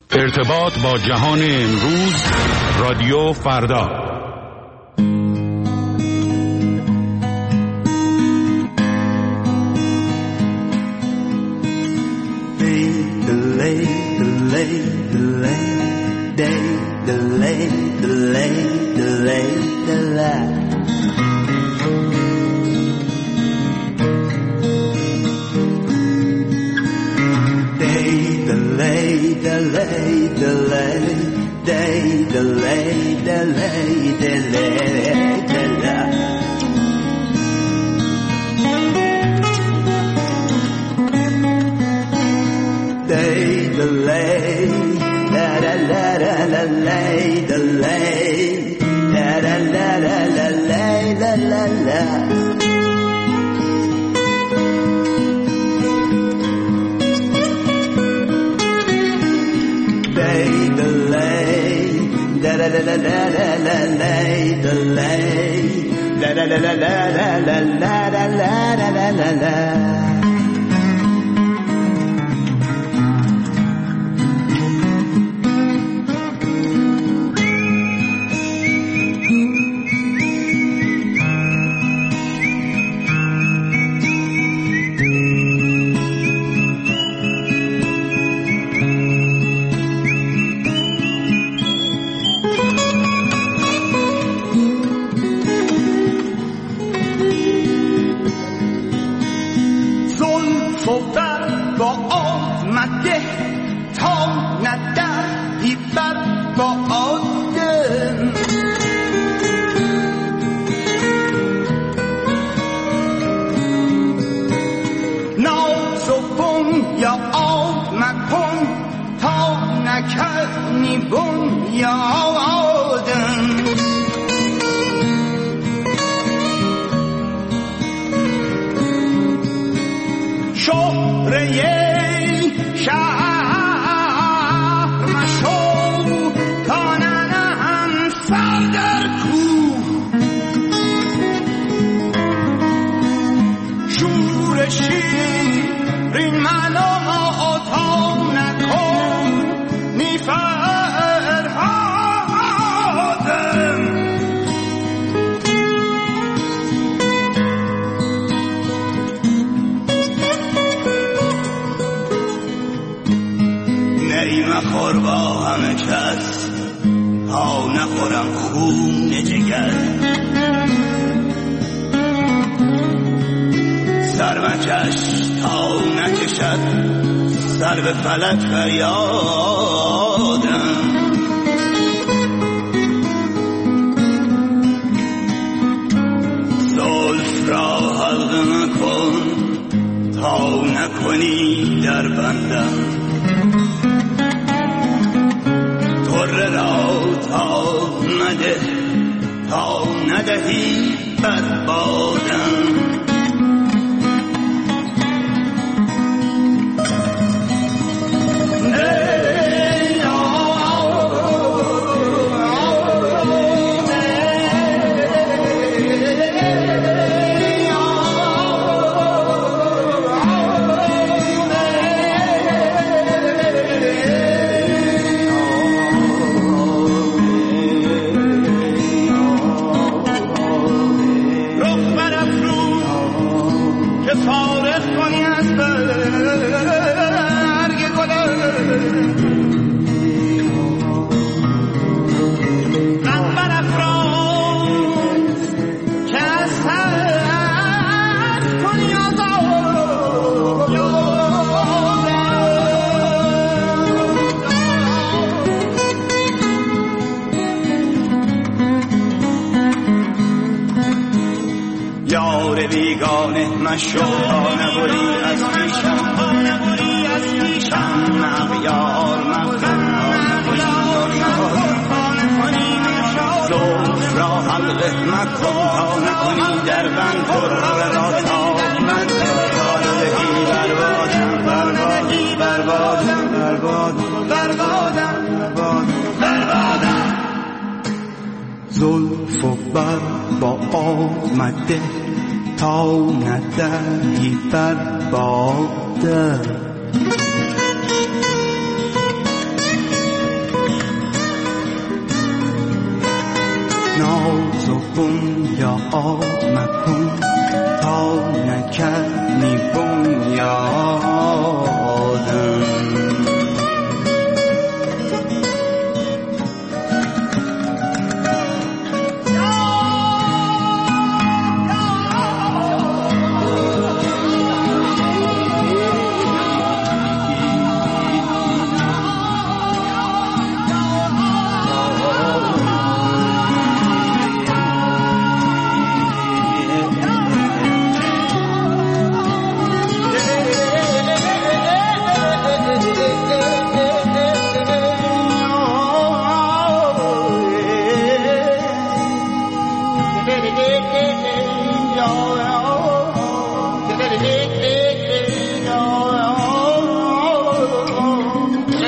ارتباط با جهان امروز، رادیو فردا. سر به فلک فریادم، زلف را حلقه مکن تا نکنی در بندم، طره را تا مده تا ندهی بد بادم. مشو تا نبری از پیشم مغیار مغزم زلف را حلقه مکن تا نکنی در بند، طره را تا مده تا ندهی بربادم. زلف و بر با آمده تا ندهی بربادم.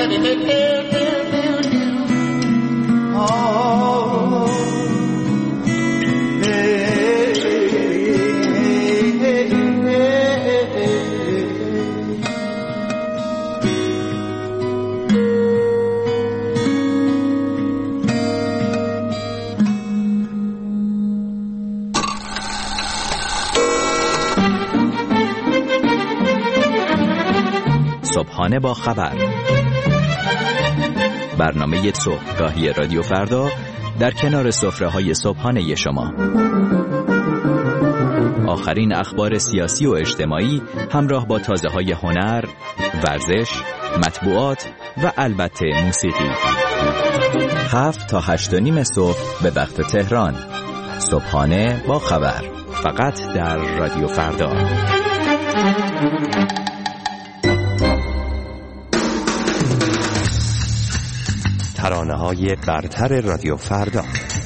صبحانه با خبر، برنامه صبحگاهی رادیو فردا در کنار سفره‌های صبحانه شما. آخرین اخبار سیاسی و اجتماعی همراه با تازه‌های هنر، ورزش، مطبوعات و البته موسیقی. 7 تا 8:30 صبح به وقت تهران. صبحانه با خبر، فقط در رادیو فردا. ترانه‌های برتر رادیو فردا.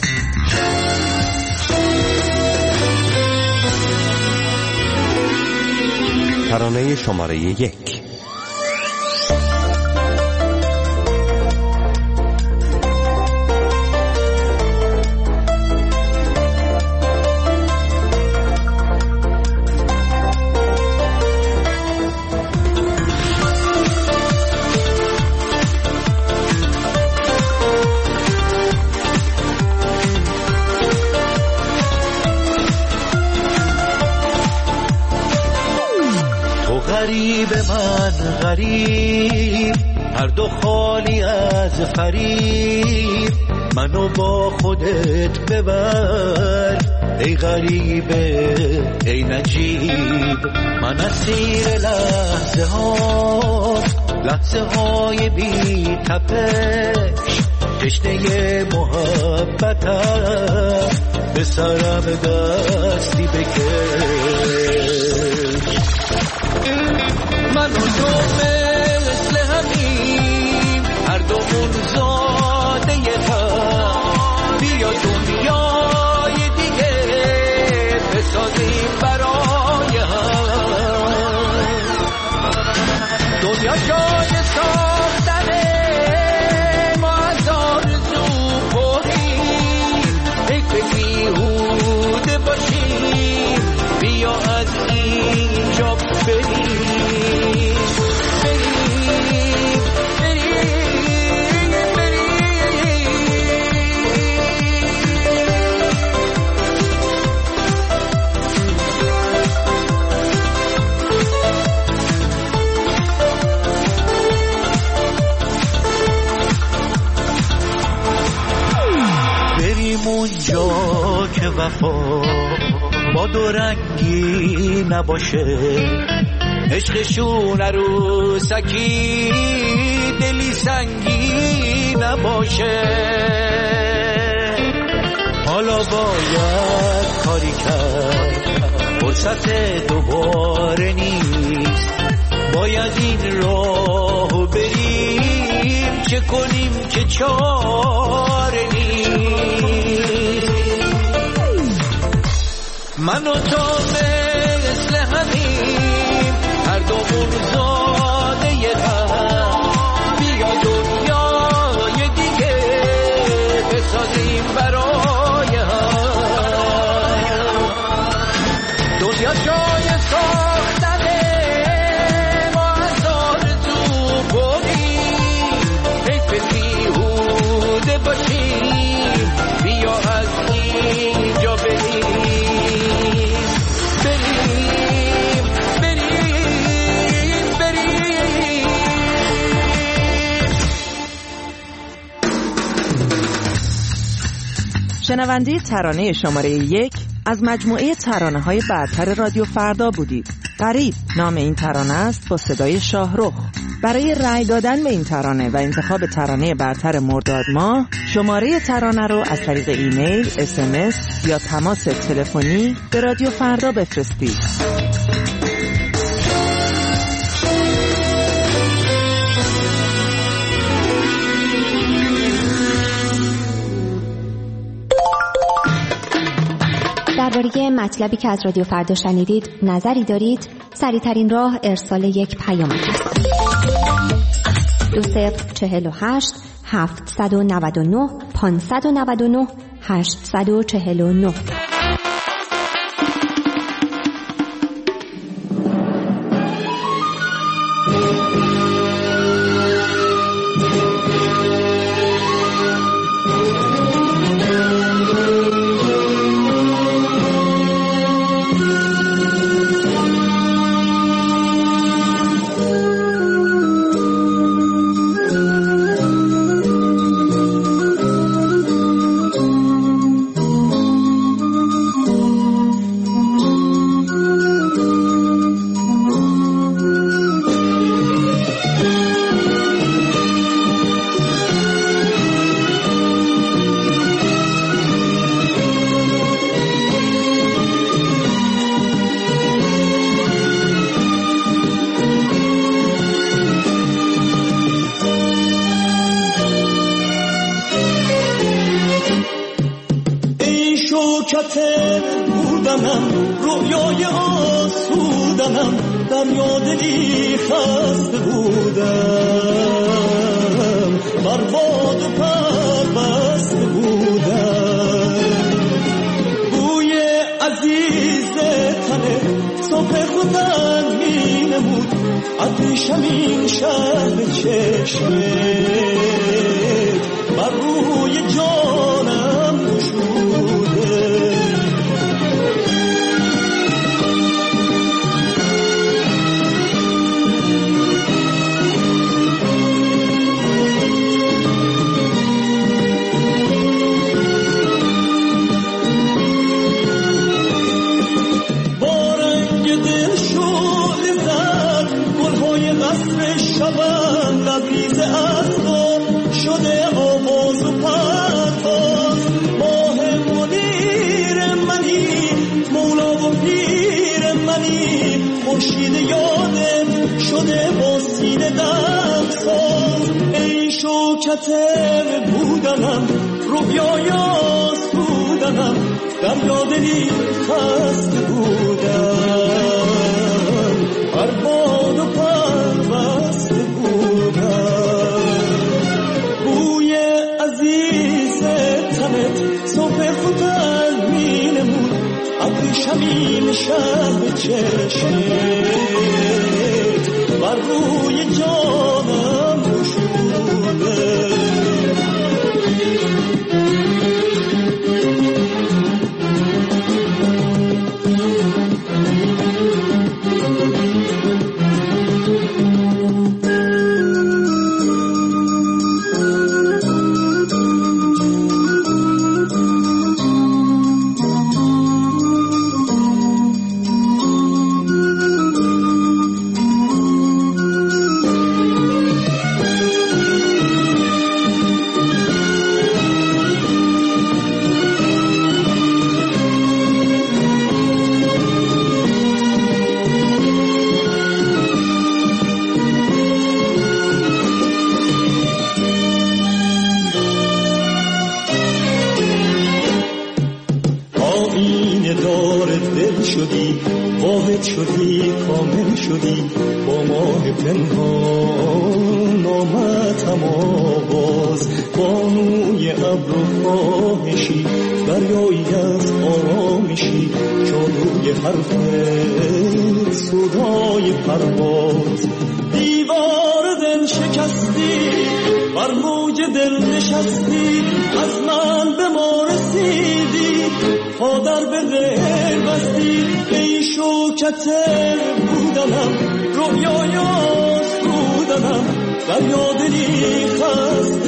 ترانه شماره 1. غریب من غریب، هر دو خالی از فریب، منو با خودت ببر ای غریبه ای نجیب. من اسیر لحظه های بی تپش، تشنه محبتم، به سرم دستی بکش. من و تو مثل همین، هر دومون زاده هم، بیا دنیای دیگه بسازیم برای هم. دنیا جای ساختنه، ما از آرزو پریم، فکر بیهوده باشیم، بیا از اینجا بریم. اونجا که وفا با دو رنگی نباشه، عشقشون عروسکی دلی سنگی نباشه. حالا باید کاری کرد، فرصت دوباره نیست، باید این راهو بریم، چه کنیم که چاره نیست. من و تو مثل همین، هر دومون زاده هم، بیا دنیای دیگه بسازیم برای هم. دنیا جای ساختنه، ما از آرزو بریم، حیف بیهوده باشیم، بیا از اینجا بریم. شنونده ترانه شماره 1 از مجموعه ترانه‌های برتر رادیو فردا بودید. غریب نام این ترانه است با صدای شاهرخ. برای رأی دادن به این ترانه و انتخاب ترانه برتر مرداد ماه، شماره ترانه رو از طریق ایمیل، SMS یا تماس تلفنی به رادیو فردا بفرستید. درباره مطلبی که از رادیو فردا شنیدید نظری دارید؟ سریع‌ترین راه ارسال یک پیام است. 2048 799 599 849. بودنم رویای آسودنم دریا دلی خسته بودم بر باد و پربسته بودم بوی عزیز تنه صبح خودم می نمود عطشم این شهر چشمه بر روی جانم گشوده شبم لبریز اسباب شده آواز و پرواز ماه منیر منی مولا و پیر منی خورشید یادم شده با سینه دمساز ای شوکت بودنم رویای آسودنم دریا دلی خسته بودم بر باد و پربسته بوی عزیز تنت صبح خودم می نمود عطشم این شهر چشمت بر روی جانم گشوده شدی کامل شدی با ماه پنهان آمدم آواز بانوی ابر و خواهشی دریایی از آرامشی جادوی حرفت صدای پرواز دیوار دل شکستی بر موج دل نشستی از من به ما رسیدی پادر به غیر بستی ای شوکت بودنم رویای آسودنم دریا دلی خسته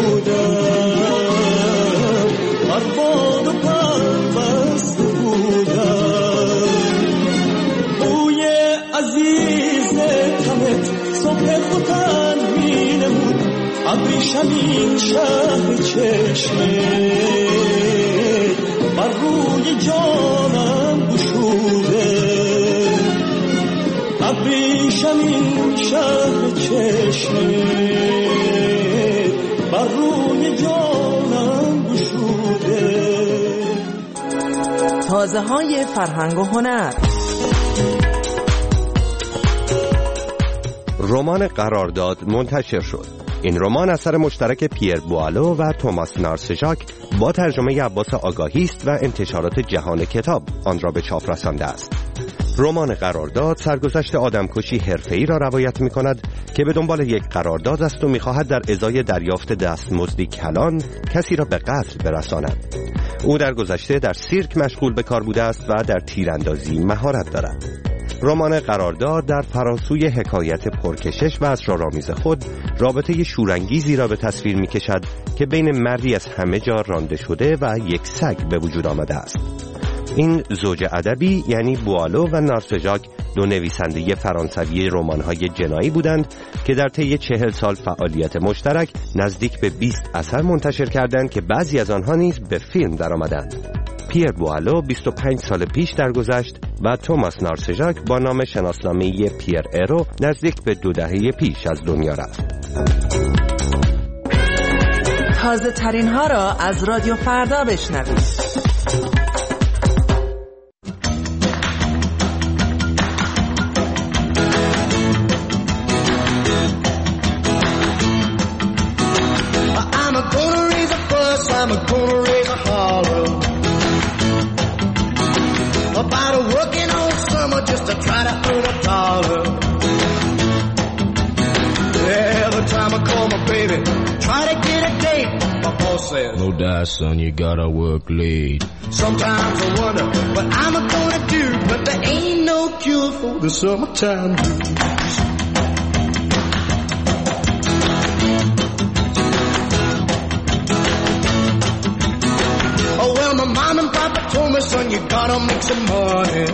بودم بر باد و پربسته بودم بوی عزیز تنت صبح خودم می نمود ابریشم این شهر چشمت بر روی جانم گشوده ابریشم این شهر چشمت بر روی جانم گشوده. تازه های فرهنگ و هنر. رمان قرارداد منتشر شد. این رمان اثر مشترک پیر بوالو و توماس نارسژاک با ترجمه عباس آگاهی است و انتشارات جهان کتاب آن را به چاپ رسانده است. رمان قرارداد سرگذشت آدمکشی حرفه‌ای را روایت می‌کند که به دنبال یک قرارداد است و می‌خواهد در ازای دریافت دستمزدی کلان کسی را به قتل برساند. او در گذشته در سیرک مشغول به کار بوده است و در تیراندازی مهارت دارد. رمان قرارداد در فراسوی حکایت پرکشش و اسرارآمیز خود رابطه شورانگیزی را به تصویر می‌کشد که بین مردی از همه جا رانده شده و یک سگ به وجود آمده است. این زوج ادبی یعنی بوالو و نارسژاک دو نویسنده فرانسوی رمان‌های جنایی بودند که در طی 40 سال فعالیت مشترک نزدیک به 20 اثر منتشر کردند که بعضی از آنها نیز به فیلم درآمدند. پیر بوالو 25 سال پیش درگذشت و توماس نارسژاک با نام شناسنامه‌ای پیر ارو نزدیک به 2 دهه پیش از دنیا رفت. تازه ترین ها را از رادیو فردا بشنوید. I'm gonna raise a holler about a working all summer just to try to earn a dollar. Every time I call my baby, try to get a date, my boss says, no die son, you gotta work late. Sometimes I wonder what I'm gonna do, but there ain't no cure for the summertime blues. Mom and Papa told me, son, you gotta make some money.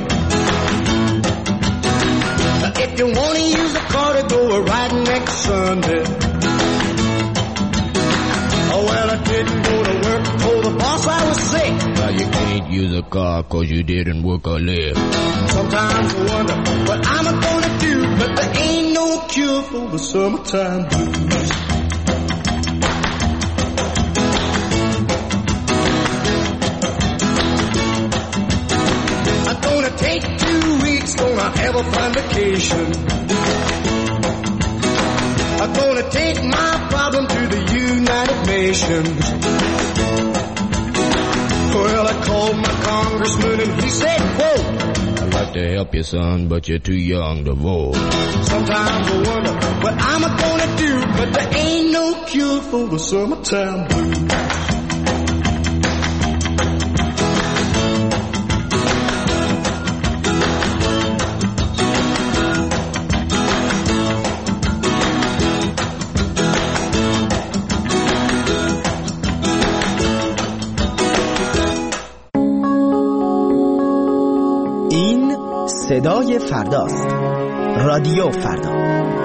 If you wanna use a car to go riding next Sunday. Oh, well, I didn't go to work, told the boss I was sick. Now you can't use a car 'cause you didn't work or live. Sometimes I wonder what I'm gonna do, but there ain't no cure for the summertime blues. Take 2 weeks, gonna have a fun vacation. I'm gonna take my problem to the United Nations. Well, I called my congressman and he said, quote, I'd like to help you, son, but you're too young to vote. Sometimes I wonder what I'm gonna do, but there ain't no cure for the summertime blues. صدای فرداست. رادیو فردا.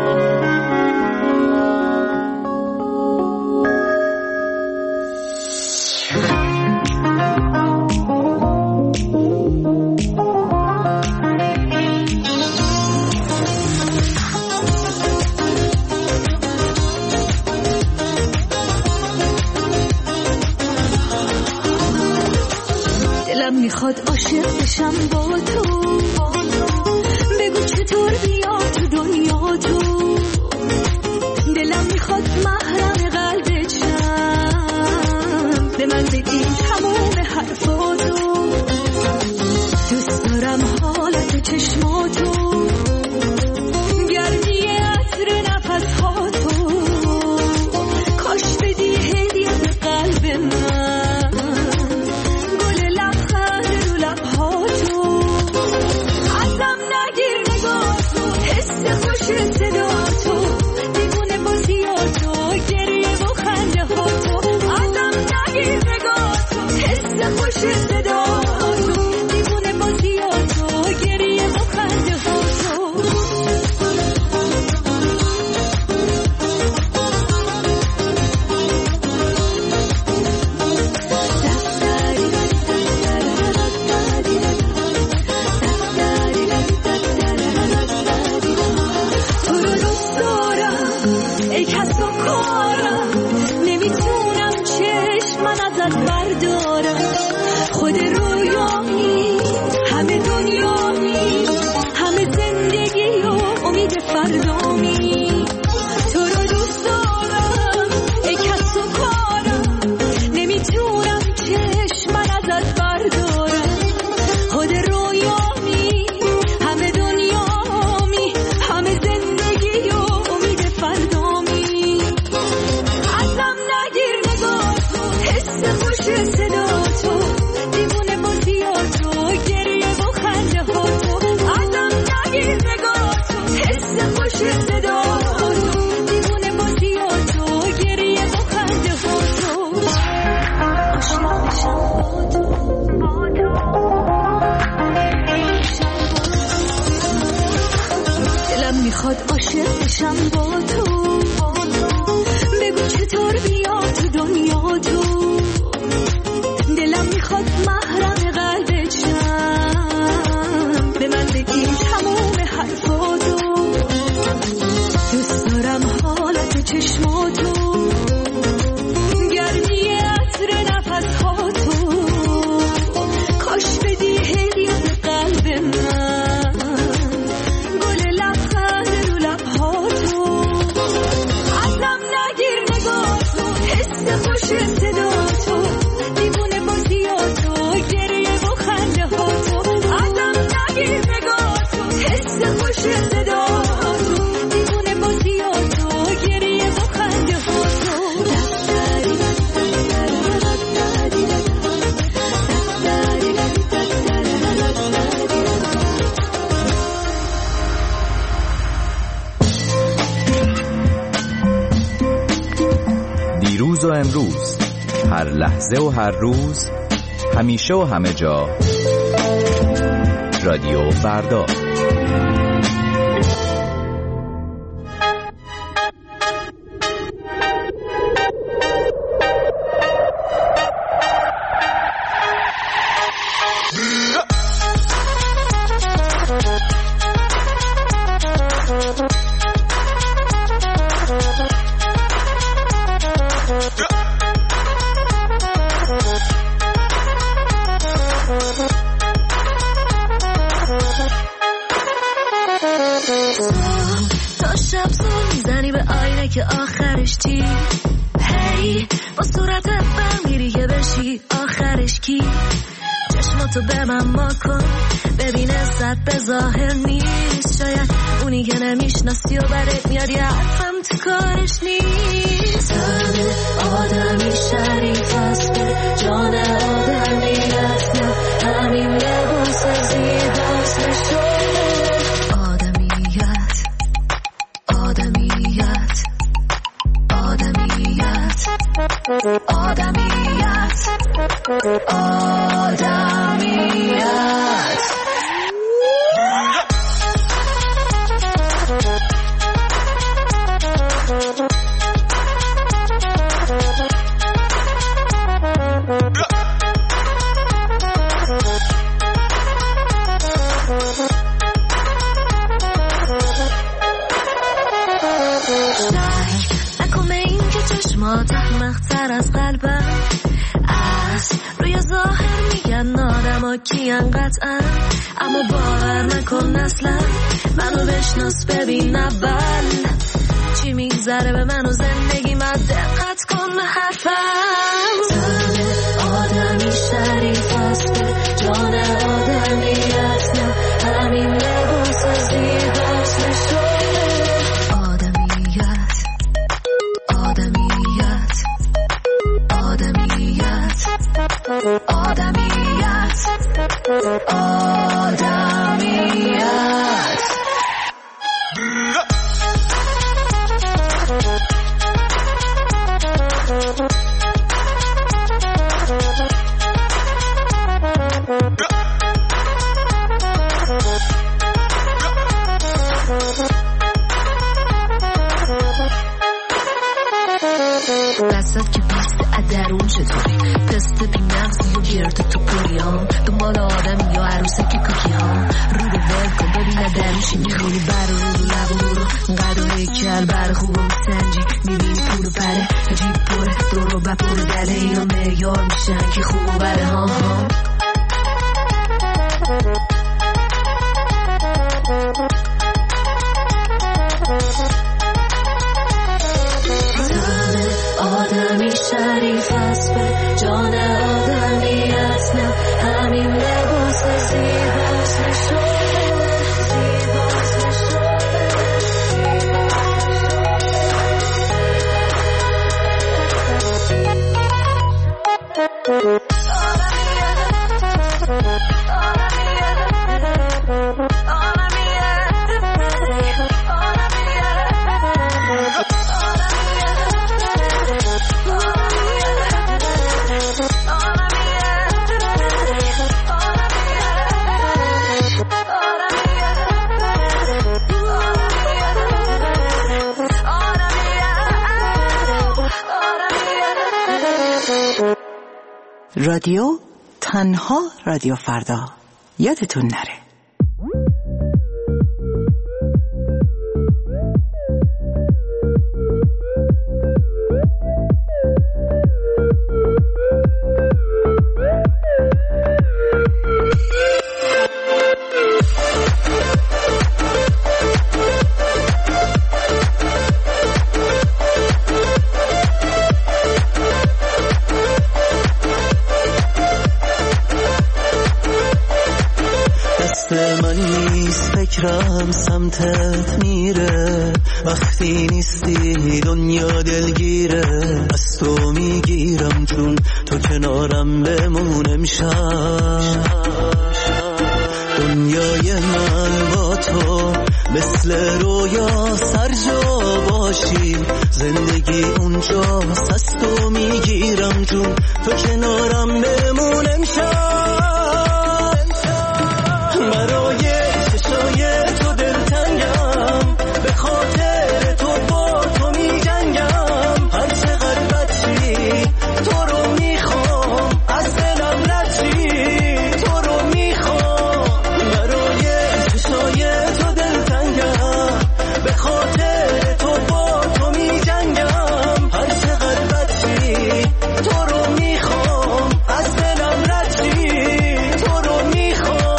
دلم میخواد عاشق بشم با تو، بگو چطور بیا تو دنیا تو، دلم میخواد محرم قلبت شم، به من بگی تموم حرفاتو، دوست دارم حالت چشماتو، گردی عطر نفسهاتو، کاش بدی هدیه به قلب من، گل لبخند رو لبهاتو. بشم با تو. بگو چطور بیا تو دنیا تو. دلم میخواد محرم قلبت شم. به من بگی تموم حرفاتو. دوست دارم حالت چشماتو. گرمی عطر نفساتو. کاش بدی هدیه به قلب من. گل لبخند رو لبهاتو. ازم نگیر نگاهتو. حس خوش صداتو. دیوونه بازیاتو. گریه و خنده هاتو. ازم نگیر نگاهتو. حس خوش صداتو. دیوونه بازیاتو. گریه و خنده هاتو. دیروز و امروز، هر لحظه و هر روز، همیشه و همه جا، رادیو فردا. تا شب زل میزنی به آینه که آخرش چی؟ هی با صورتت برمیری که بشی آخرش کی؟ چشماتو به من ما کن ببین عزت به ظاهر نیست. شاید اونی که نمیشناسی و برت میاد یه حرفم تو کارش نیست. تن آدمی شریف است به جان آدمیت نه همین لباس زیباست نشون آدمیت آدمیت آدمیت آدمیت آدمیت. نکن به این که چشمات احمق‌تر از قلبم است. روی ظاهر میگن آدما کیان قطعا، اما باور نکن اصلا. منو بشناس ببین اول چی میگذره به من و زندگی من. دقت کن به حرفم. تن آدمی شریف است به جان آدمیت نه همین لباس زیباست نشون آدمیت آدمیت آدمیت آدمیت آدمیت. دستت که پیست ادرون چطوری؟ تست بی مغزی و گرد تو پریام دنبال آدم یا عروسه که کوکی ها رو به ول کن ببینه درونشی میخونی بر رو لب و رو قداره کل بر خوب و میسنجی میبینی پول و پره جیب پره دور و بپره دله اینا معیار میشن که خوب و بره ها ها. آدمی شریف است به جان آدمیت نه همین لباس زیباست نشون زیباست نشون. رادیو تنها رادیو فردا، یادتون نره. فکرم سمتت میره، وقتی نیستی دنیا دلگیره. از تو میگیرم چون تو کنارم بمون امشب. دنیای من با تو مثل رویا سرجا باشی، زندگی اونجاست از تو میگیرم چون تو کنارم بمون امشب. برای چشای تو دلتنگم، به خاطر تو با تو می جنگم. هر چقدر بدی تو رو میخوام، از دلم ندی تو رو میخوام. برای چشای تو دلتنگم، به خاطر تو با تو می جنگم. هر چقدر بدی تو رو میخوام، از دلم ندی تو رو میخوام.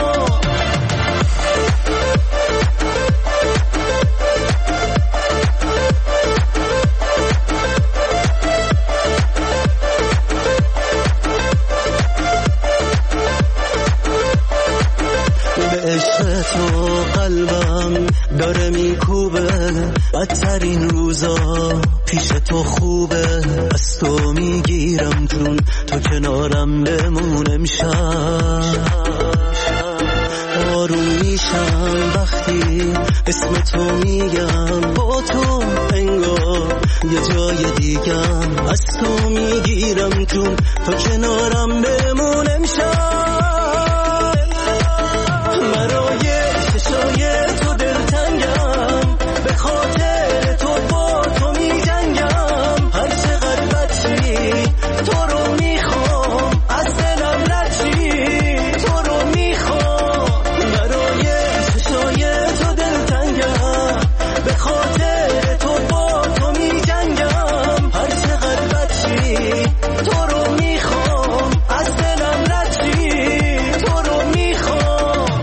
تو قلبم داره میکوبه، بدترین روزا پیش تو خوبه. از تو میگیرم چون تو کنارم بمون امشب. آروم میشم وقتی اسم تو میگم، با تو انگار یه جای دیگم. از تو میگیرم چون تو کنارم بمون امشب. چشای تو دلتنگم، به خاطر تو با تو می جنگم. هر چقدر بدی تو رو میخوام، از دلم ندی تو رو میخوام. برای چشای تو دلتنگم، به خاطر تو با تو می جنگم. هر چقدر بدی تو رو میخوام، از دلم ندی تو رو میخوام.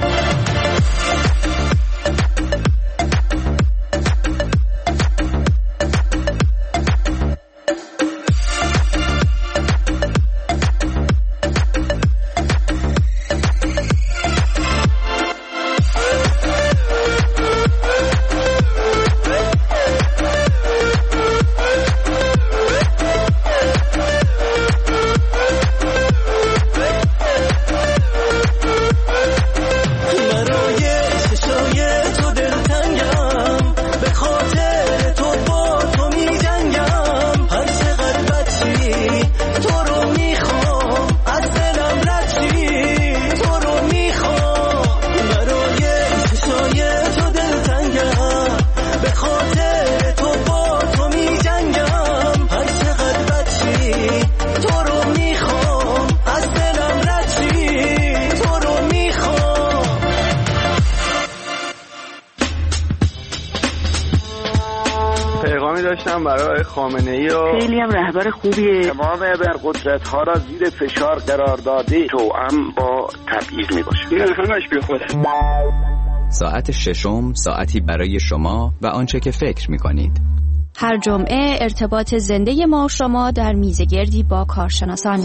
برای خامنه‌ای و خیلی هم رهبر خوبیه. تمام ابرقدرت‌ها را زیر فشار قرار داده، توأم با تبعیض میباشه. این همش بیخوده. ساعت ششم، ساعتی برای شما و آنچه که فکر میکنید. هر جمعه ارتباط زنده ما و شما در میزگردی با کارشناسان.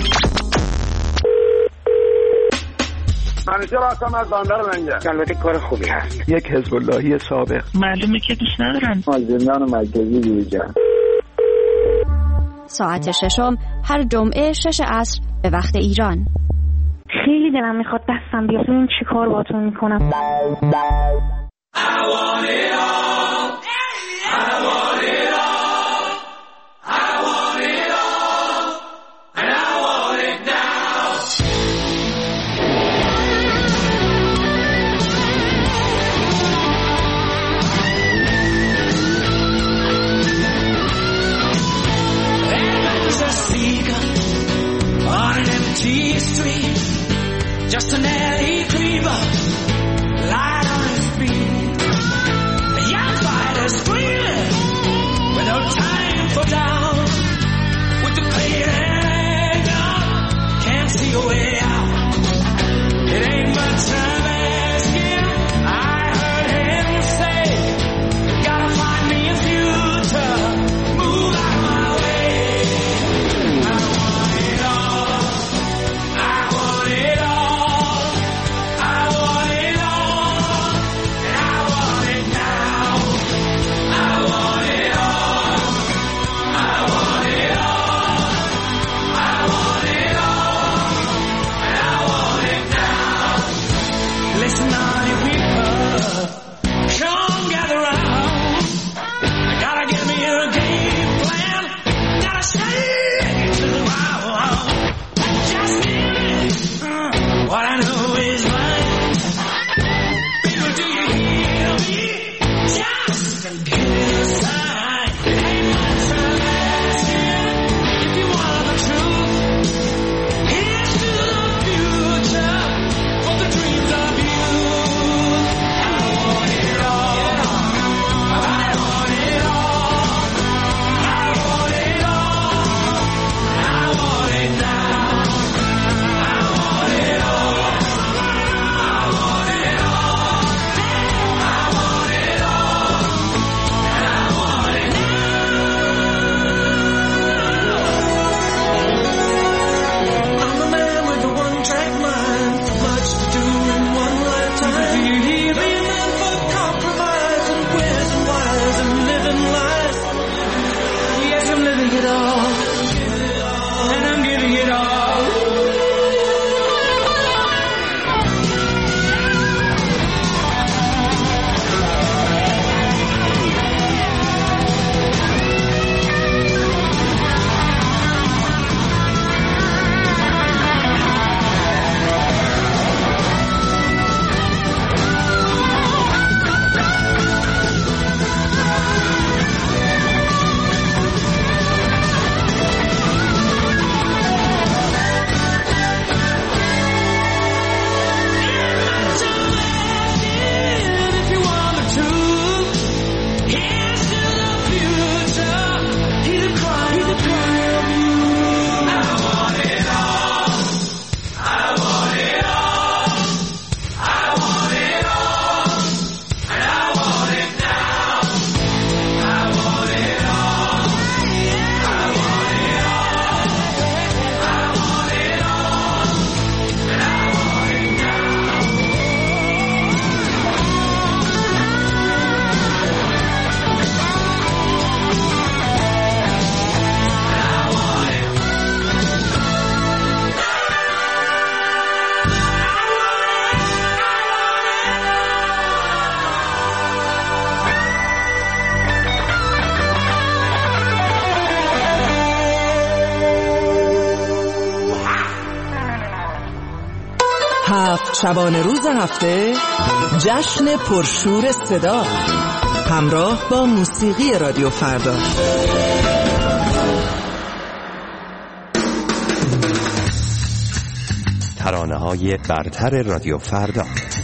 منیجر هستم از بندر منجر. البته کار خوبی هست. یک حزب اللهی سابق. معلومه که دوست ندارن. از زندان مرکزی بیرون. ساعت ششم هر جمعه 6 عصر به وقت ایران. خیلی دلم میخواد دستم بیاد ببینم چی کار باهاتون میکنم. on an empty just an alley creeper, light on his feet. A young fighter screaming with no time for down. With the pain and anger, can't see a way out. It ain't much time asking. I heard him say, gotta find me a future, move out of my way. I want it all, I want it all, I want it all, and I want it now. I want it all, I want it all, I want it all, and I want it now. Listen, all you people, come gather round. I gotta get me a game plan. Gotta shake it to the ground. Just give me what I know is right. People, do you hear me? Just give me a sign. It ain't much time asking. If you want the truth, here's to the future for the dreams of you. I want it all. I want it all. I want it all. I want it now. I want it all. I want it all. I want it all. And I want it now. I'm a man with a one-track mind, much to do in one lifetime. Be a man for compromise and queers and wires and living life. Yes, I'm living it all, and I'm giving it all. If you want the truth, here's to the future. He's a cry of you. I want it all. I want it all. I want it all. And I want it now. I want it all. I want it all. I want it all. And I want it now. هفت شبانه روز هفته جشن پرشور صدا همراه با موسیقی رادیو فردا. ترانه‌های برتر رادیو فردا.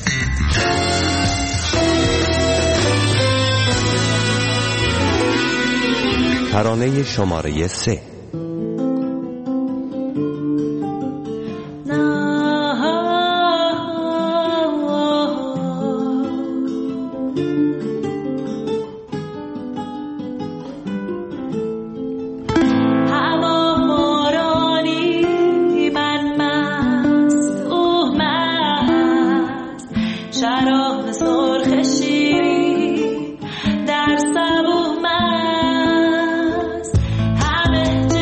ترانه شماره 3. شراب سرخ شیرین در صبوح مست همه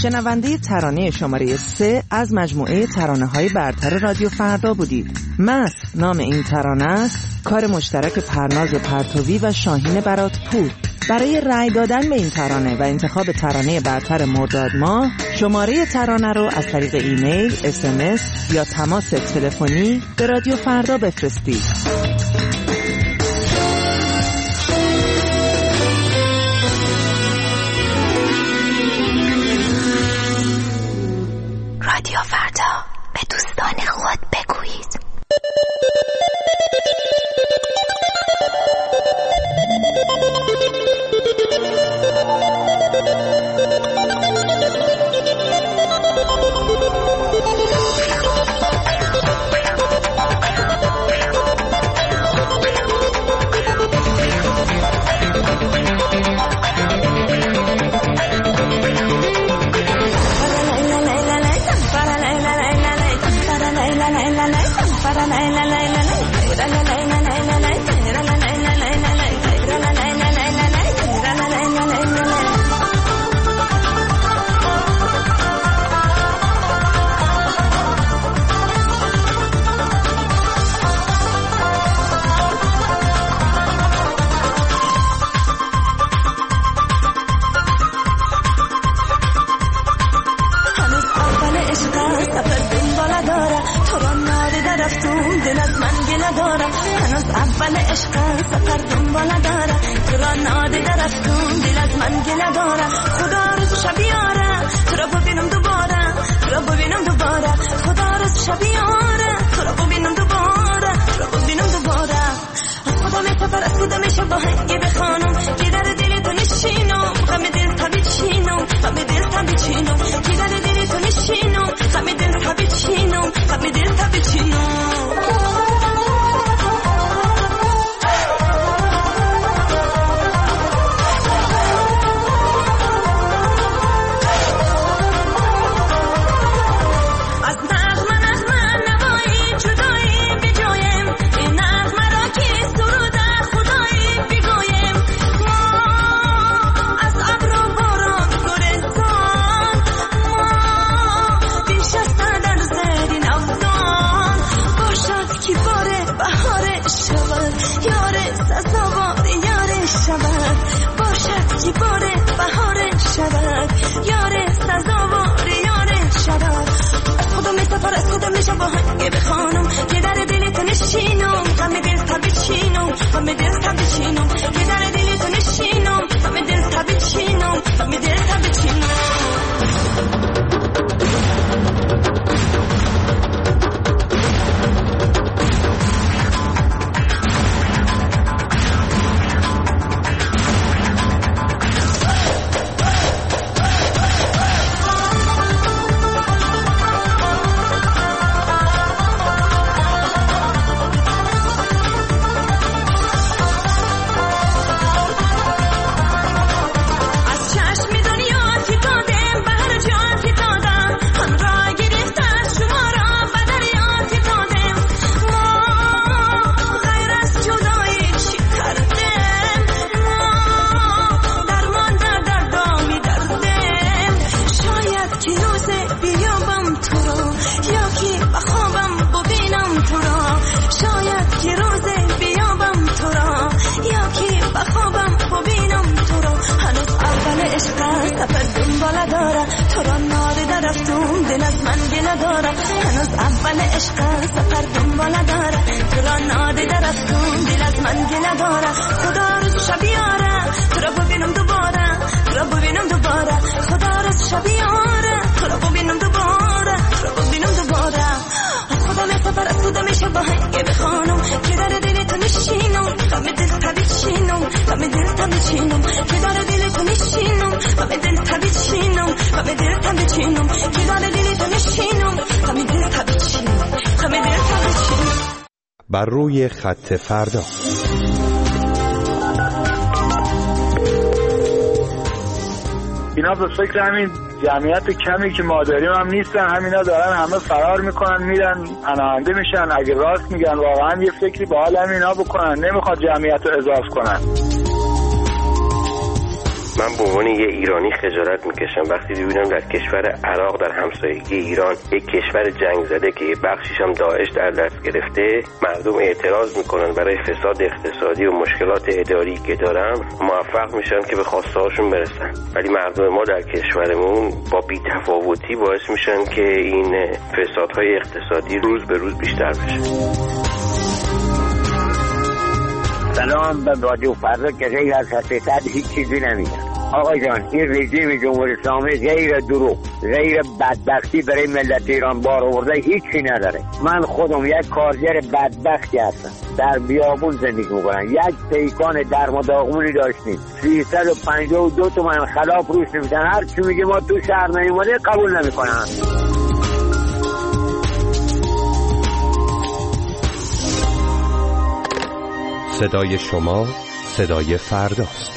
شنونده ترانه شماره 3 از مجموعه ترانه‌های برتر رادیو فردا بودید. مست نام این ترانه است، کار مشترک پرناز پرتوی و شاهین براتپور. برای رأی دادن به این ترانه و انتخاب ترانه برتر مرداد ماه، شماره ترانه رو از طریق ایمیل، SMS یا تماس تلفنی به رادیو فردا بفرستید. رادیو فردا، به دوستان خود بگویید. بر روی خط فردا. اینا به فکر همین جمعیت کمی که ما داریم هم نیستن، همینا دارن همه فرار میکنن میرن پناهنده میشن. اگه راست میگن واقعا یه فکری به حال همینا بکنن، نمیخواد جمعیت رو اضافه کنن. من به عنوان یه ایرانی خجالت میکشم وقتی ببینم در کشور عراق در همسایگی ایران یک کشور جنگ زده که یه بخشیش هم داعش در دست گرفته مردم اعتراض میکنن برای فساد اقتصادی و مشکلات اداری که دارن موفق میشن که به خواسته هاشون برسن، ولی مردم ما در کشورمون با بی‌تفاوتی باعث میشن که این فسادهای اقتصادی روز به روز بیشتر بشه. سلام به رادیو فردا که غیر از حقیقت هیچ چیزی نمیگن. آقای جان این رژیم جمهوری اسلامی غیر دروغ غیر بدبختی برای ملت ایران بار آورده هیچی نداره. من خودم یک کارگر بدبختی هستم، در بیابون زندگی میکنم، یک پیکان درم و داغونی داشتیم 352 تومن خلاف روش نمیدن، هر چی میگه ما تو شهر نیومده قبول نمیکنن. صدای شما صدای فرداست.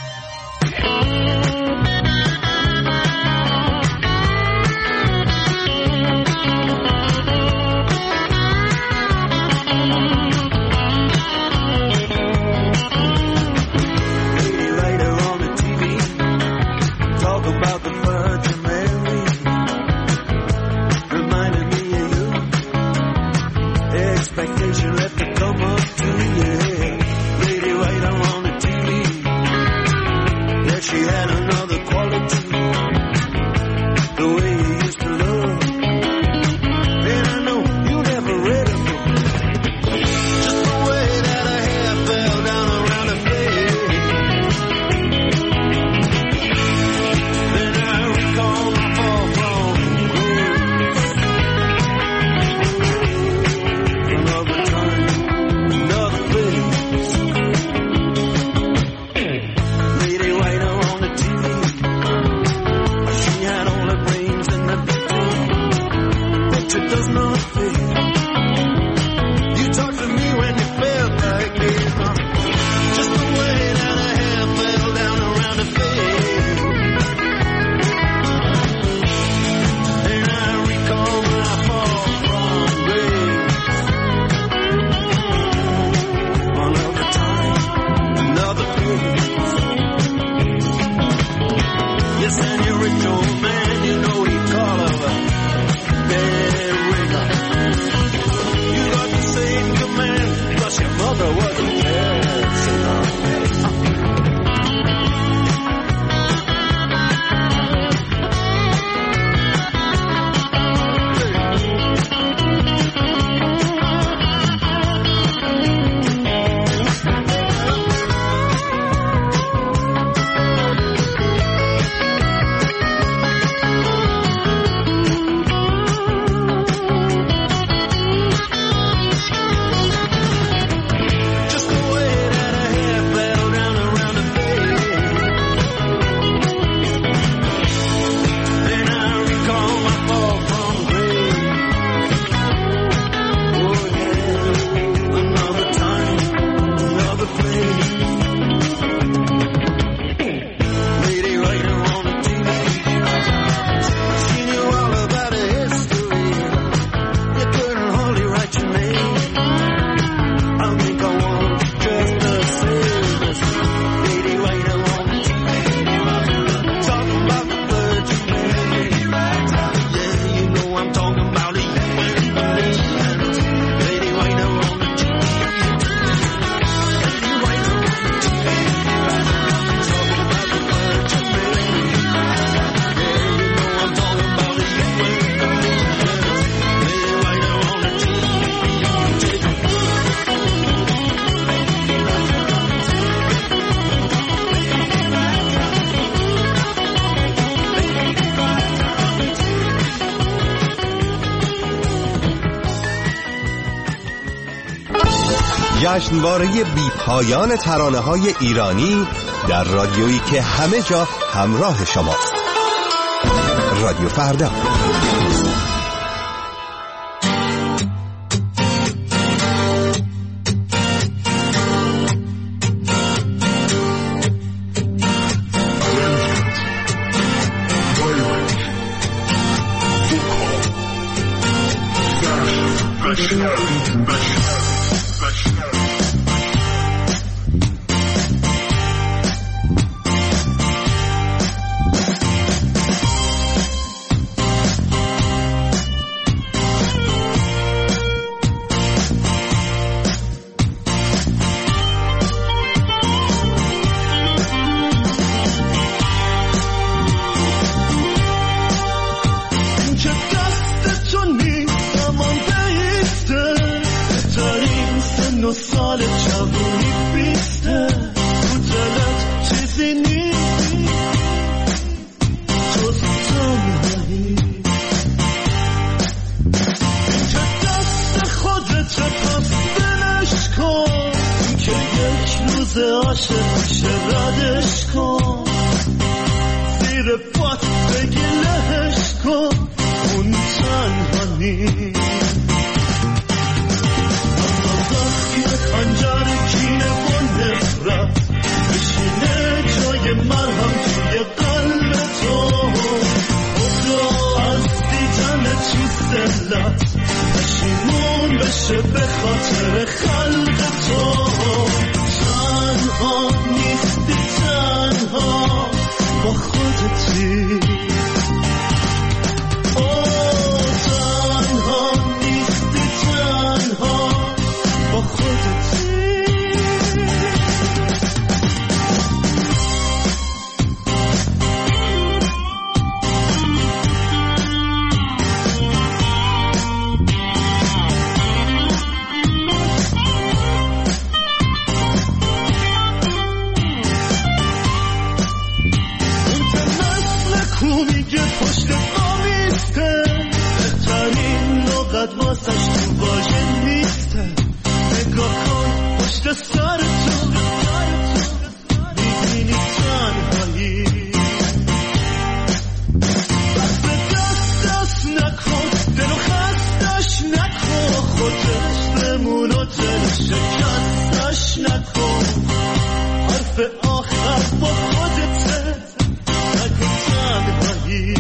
جشنواره بی پایان ترانه‌های ایرانی در رادیویی که همه جا همراه شماست. رادیو فردا. سن و سال جوونی بیسته، تو دلت چیزی نیست جز تنهایی. که دست خودت پس دلش کن، که یک روز عاشق شه ردش کن، زیر پات بگی لهش کن، اون تنها نیست. اما وقتی خنجر کینه و نفرت بشینه جای مرهم توی قلب تو، خدا از دیدن تو دلت پشیمون بشه به خاطر خلق تو. تنها نیستی، تنها با خودتی. تنها نیستی، تنها با خودتی. پشت آمیسته، بهترین لغت واسش تو واژه نیسته. نگاه کن پشت سر تو، میبینی تنهایی. دست نکن، دلو خستش نکن، خودش بمون و دل شکستش نکن. حرف آخر با خودته، نکن تنهایی.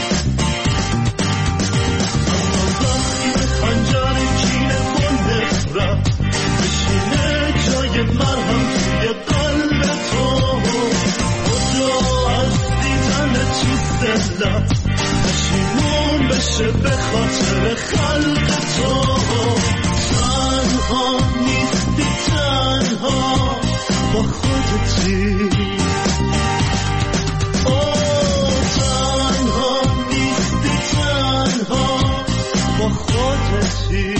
مرهم توی قلب تو، خدا از دیدن تو دلت پشیمون بشه به خاطر خلق تو. تنها نیستی، تنها با خودتی. تنها نیستی، تنها با خودتی.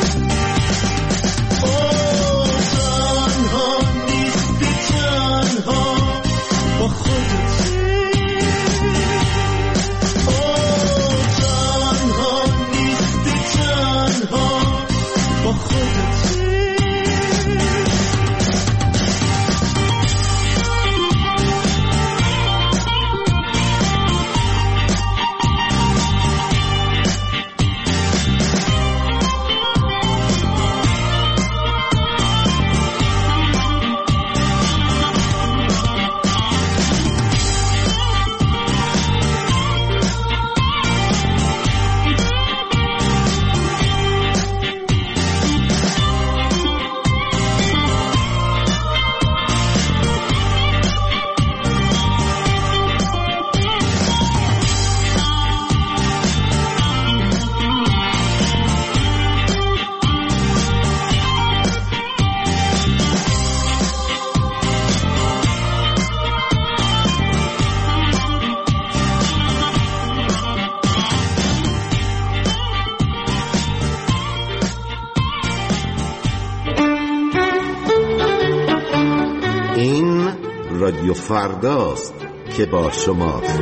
رادیو فرداست که با شماست.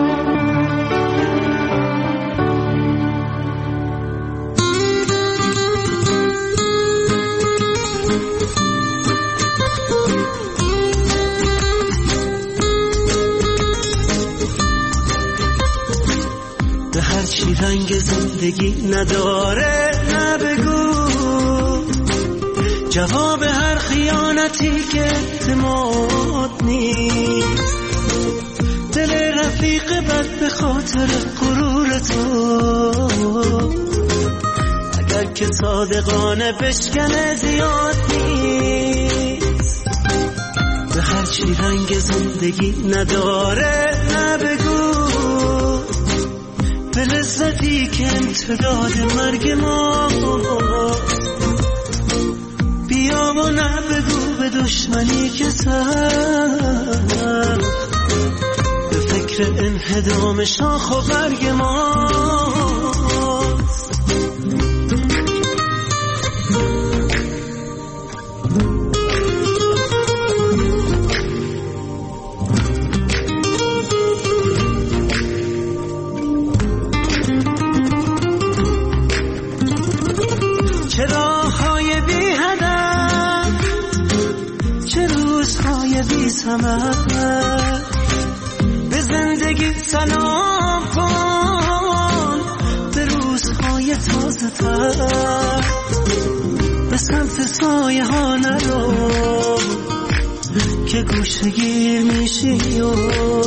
به هر چی رنگ زندگی نداره نبگو، جواب هر خیانتی که اعتماد نیست. دل رفیق بد به خاطر غرور تو، اگر که صادقانه بشکنه زیاد نیست. به هر چی رنگ زندگی نداره نبگو، به لذتی که امتداد مرگ ما. بیا و نبگو به دشمنی که سخت، به فکر انهدام شاخ و برگ ماست. روزهای بی ثمر. به زندگی سلام کن، به روزهای تازه تر. به سمت سایه ها نرو که گوشه گیر میشی و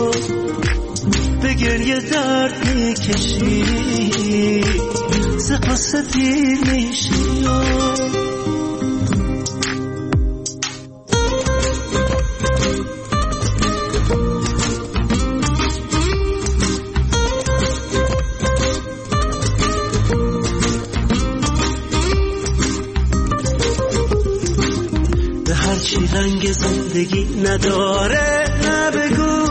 به گریه درد میکشی، ز قصه دیر میشی و هرچی رنگ زندگی نداره نبگو،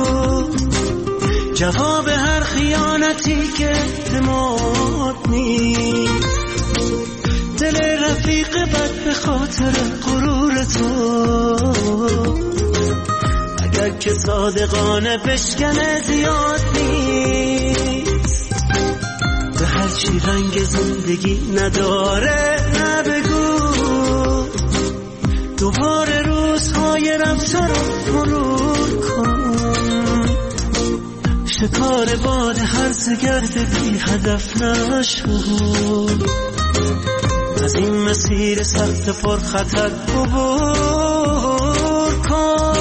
جواب هر خیانتی که اعتماد نیست. دل رفیق بد به خاطر غرور تو، اگر که صادقانه بشکنه زیاد نیست. به هرچی رنگ زندگی نداره نبگو، دوباره روزهای رفته رو مرور کن. شکار باد هرزه گرد بی هدف نشو، از این مسیر سخت پر خطر عبور کن.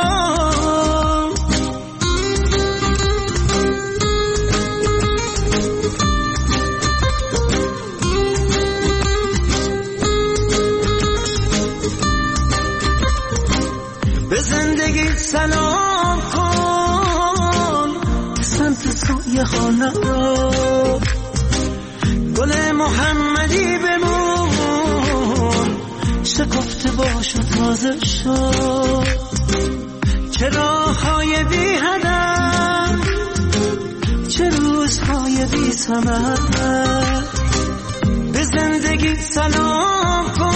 به زندگی سلام کن، به سمت سایه خانه رو. گل محمدی بمون، شکفته باش و تازه شد. چه راههای بی هدف، چه روزهای بی ثمر. به زندگی سلام کن،